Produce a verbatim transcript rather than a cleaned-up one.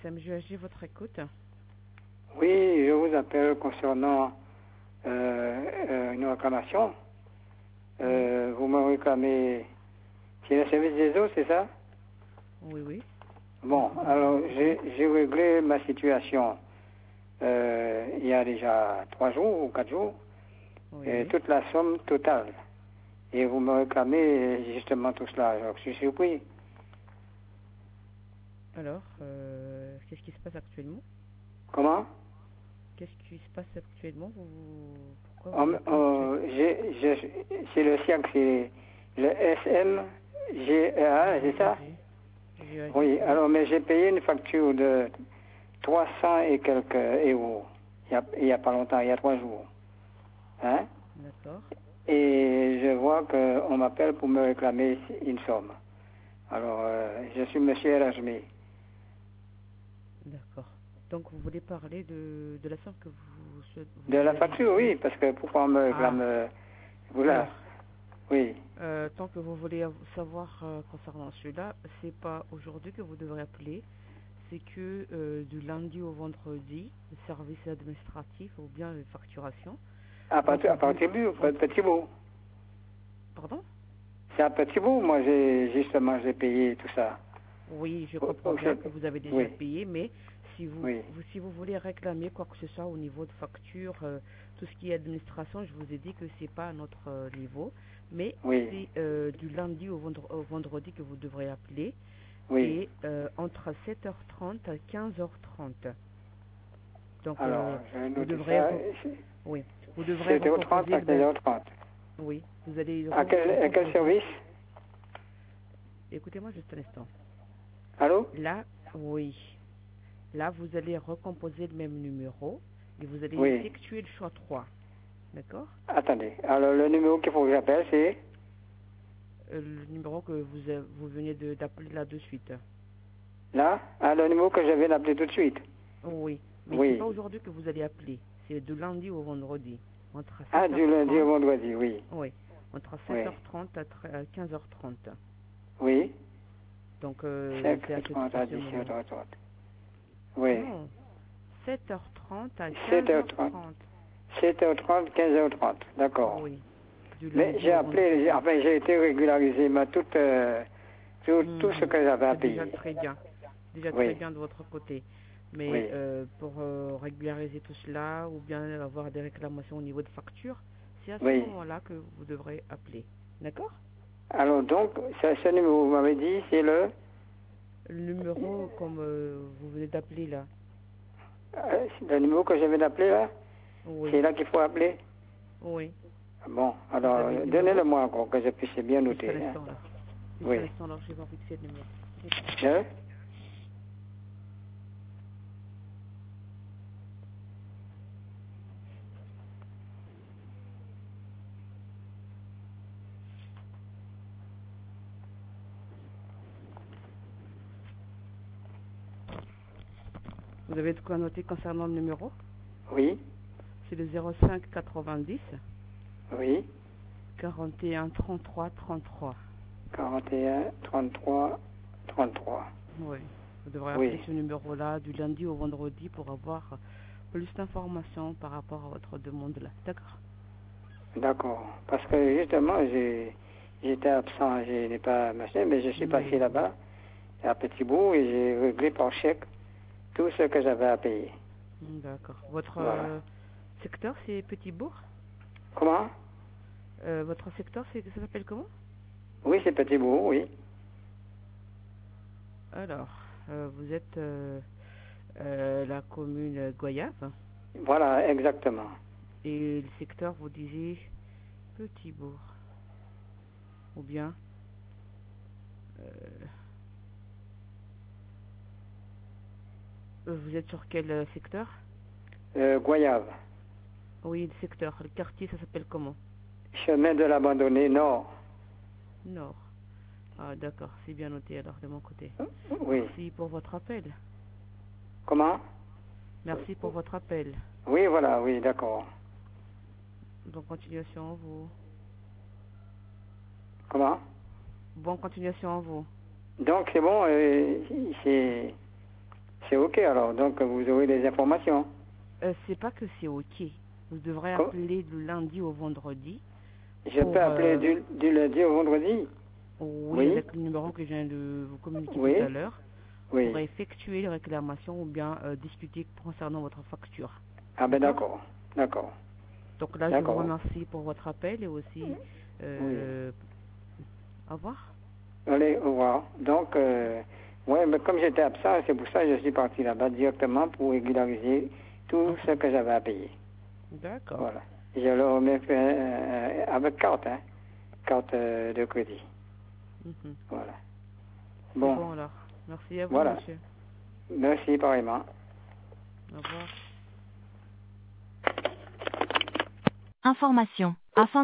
M G H G, votre écoute. Oui, je vous appelle concernant euh, euh, une réclamation. Euh, Oui. Vous me réclamez... C'est le service des eaux, c'est ça? Oui, oui. Bon, alors j'ai j'ai réglé ma situation euh, il y a déjà trois jours ou quatre jours, Oui, et oui. toute la somme totale. Et vous me réclamez justement tout cela. Alors, je suis surpris. Alors, euh, qu'est-ce qui se passe actuellement? Comment? Qu'est-ce qui se passe actuellement? Vous, pourquoi On- vous appelez on- actuellement? j'ai- j'ai- C'est le siècle, c'est le S M G A, c'est ça? G A G, Oui, oui. alors mais j'ai payé une facture de trois cents et quelques euros il y a, il y a pas longtemps, il y a trois jours. Hein? D'accord. Et je vois qu'on m'appelle pour me réclamer une somme. Alors, euh, je suis monsieur Erasmi. D'accord. Donc, vous voulez parler de, de la somme que vous, souhaitez- De vous la avez facture, dû... oui, parce que pourquoi on me réclame... Ah, euh, voilà, alors, oui. euh, tant que vous voulez av- savoir euh, concernant celui-là, c'est pas aujourd'hui que vous devrez appeler, c'est que euh, du lundi au vendredi, le service administratif ou bien les facturations. À Donc, partir, à vu... partir du en- petit bout. Pardon? C'est un petit bout, moi, j'ai justement, j'ai payé tout ça. Oui, je Au- comprends au bien fait- que vous avez déjà Oui, payé, mais si vous, oui, vous- si vous voulez réclamer quoi que ce soit au niveau de facture, euh, tout ce qui est administration, je vous ai dit que c'est pas à notre euh, niveau, mais oui, c'est euh, du lundi au, vendre- au vendredi que vous devrez appeler oui. et euh, entre sept heures trente à quinze heures trente. Donc Alors, euh, je vais vous noter devrez ça. re- oui, vous devrez sept heures trente recomposer à le même. quinze heures trente. Oui, vous allez À re- quel, à quel recomposer. service? Écoutez-moi juste un instant. Allô? Là, oui. Là, vous allez recomposer le même numéro et vous allez Oui. effectuer le choix trois. D'accord? Attendez. Alors, le numéro qu'il faut que j'appelle, c'est... Euh, Le numéro que vous, a- vous venez de- d'appeler là de suite. Là? Ah, le numéro que je viens d'appeler tout de suite. Oui. Mais c'est Oui. pas aujourd'hui que vous allez appeler. C'est de lundi au vendredi. Entre Ah, du lundi au sept heures trente. vendredi, oui. Oui. Entre Oui. sept heures trente à tre- à quinze heures trente. Oui. Donc, euh, c'est à, sept heures cette- trente à à ce moment. dix-sept heures trente. Oui. Non. sept heures trente à sept quinze heures heures trente. trente. sept heures trente, quinze heures trente. D'accord. Oui. Du Mais lundi j'ai au appelé, j'ai- vendredi. enfin, j'ai été régularisé, ma toute, euh, tout, tout ce Mhm. que j'avais à C'est déjà payer. très bien. Déjà très Oui. bien de votre côté. Mais Oui. euh, pour euh, régulariser tout cela ou bien avoir des réclamations au niveau de facture, c'est à ce Oui. moment-là que vous devrez appeler. D'accord? Alors, donc, ce, ce numéro, vous m'avez dit, c'est le... Le numéro comme euh, vous venez d'appeler là. euh, le numéro que je viens d'appeler, là? C'est Oui. là qu'il faut appeler? Oui. Bon, Vous alors, avez le numéro? donnez-le-moi encore, que je puisse bien Juste un noter. Hein. instant là. Juste un Oui. instant là, je vais voir fixer le numéro. Hein? Vous avez de quoi noter concernant le numéro? Oui. C'est le zéro cinq quatre-vingt-dix Oui. quarante et un trente-trois trente-trois. quarante et un, trente-trois, trente-trois. Oui. Vous devrez Oui. appeler ce numéro-là du lundi au vendredi pour avoir plus d'informations par rapport à votre demande là. D'accord? D'accord. Parce que justement, j'ai, j'étais absent, je n'ai pas machin, mais je suis passé Oui. là-bas, à Petit Bout, et j'ai réglé par chèque tout ce que j'avais à payer. D'accord. Votre Voilà. euh, secteur, c'est Petit-Bourg? Comment? Euh, votre secteur, c'est, ça s'appelle comment? Oui, c'est Petit Bout, oui. Alors, euh, vous êtes euh, euh, la commune Goyave Voilà, exactement. et le secteur, vous disiez Petit-Bourg. Ou bien euh, vous êtes sur quel euh, secteur? Euh, Goyave. Oui, le secteur. Le quartier, ça s'appelle comment? Chemin de l'abandonné nord. Nord. Ah, d'accord, c'est bien noté alors de mon côté. Oui. Merci pour votre appel. Comment? Merci pour votre appel. Oui, voilà, oui, d'accord. Bonne continuation à vous. Comment? Bonne continuation à vous. Donc, c'est bon, euh, c'est, C'est OK alors, donc vous aurez des informations. Euh, c'est pas que c'est OK. Vous devrez Quoi? appeler du lundi au vendredi. Je pour, peux appeler euh, du, du lundi au vendredi? Oui, Oui, avec le numéro que je viens de vous communiquer tout oui, à l'heure, oui. pour effectuer les réclamations ou bien euh, discuter concernant votre facture. Ah ben D'accord? d'accord, d'accord, Donc là, je vous d'accord. remercie pour votre appel et aussi Oui. euh, au revoir. Allez, au revoir. Donc, euh, ouais, mais comme j'étais absent, c'est pour ça que je suis parti là-bas directement pour régulariser tout ce que j'avais à payer. D'accord. Voilà. Je le remets euh, avec carte, hein, carte euh, de crédit. Mhm. Voilà. C'est Bon, bon alors. Merci à vous, voilà. monsieur. Merci pareillement. Au revoir. Information. Afin